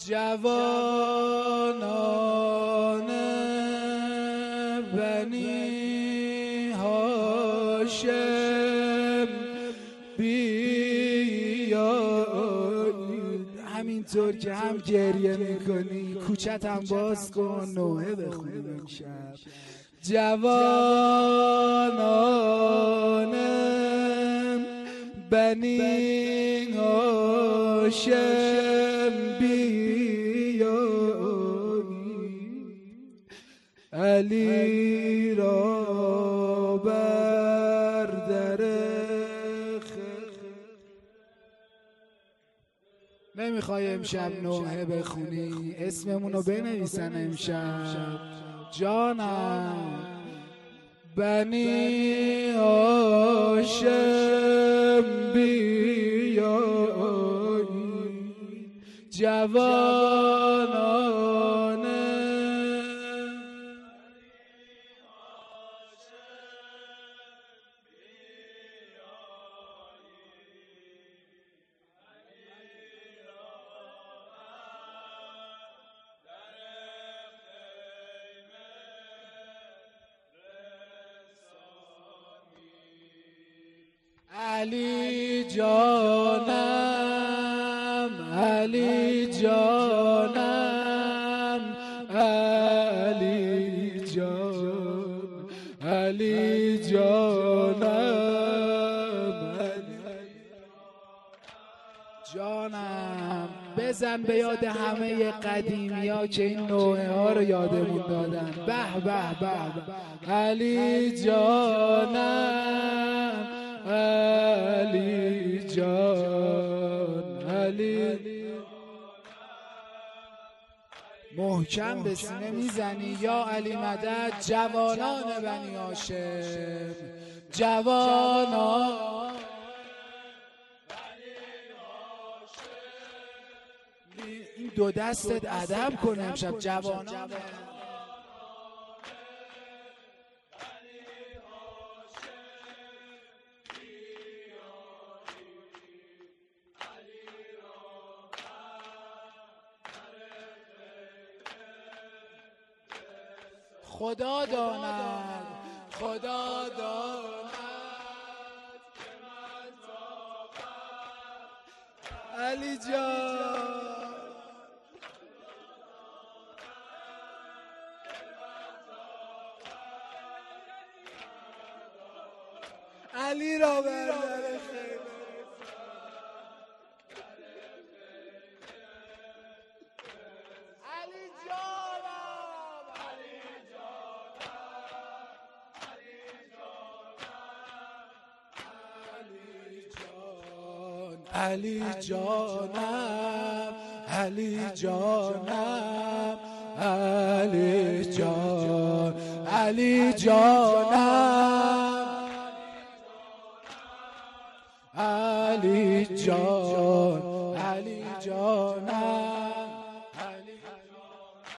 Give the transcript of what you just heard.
جوانان بنی هاشم بیایید. همینطور که هم گریه میکنی کوچت هم باز کن، نوحه بخونیم امشب. جوانان بنی هاشم بیایید، علی را بر در نمیخوای امشب نوحه بخونی؟ اسممونو بنویسن امشب. جانم بنی هاشم بیایید، جوانان علی جانم، علی جانم، علی جان، علی جانم، جانم. بزن به یاد همه قدیمی ها که این نوحه ها رو یادمون دادن. به به به به. علی جانم، علی جان، علی. محکم به سینه میزنی یا علی مدد. جوانان بنی هاشم، جوانان این دو دستت ادب کن امشب. جوانان خدا داند، خدا داند که من طاقت علی جان، علی را بردار خیلی. علی جانم، علی جانم، علی جانم، علی جانم، علی جان، علی جانم، علی جان، علی جانم.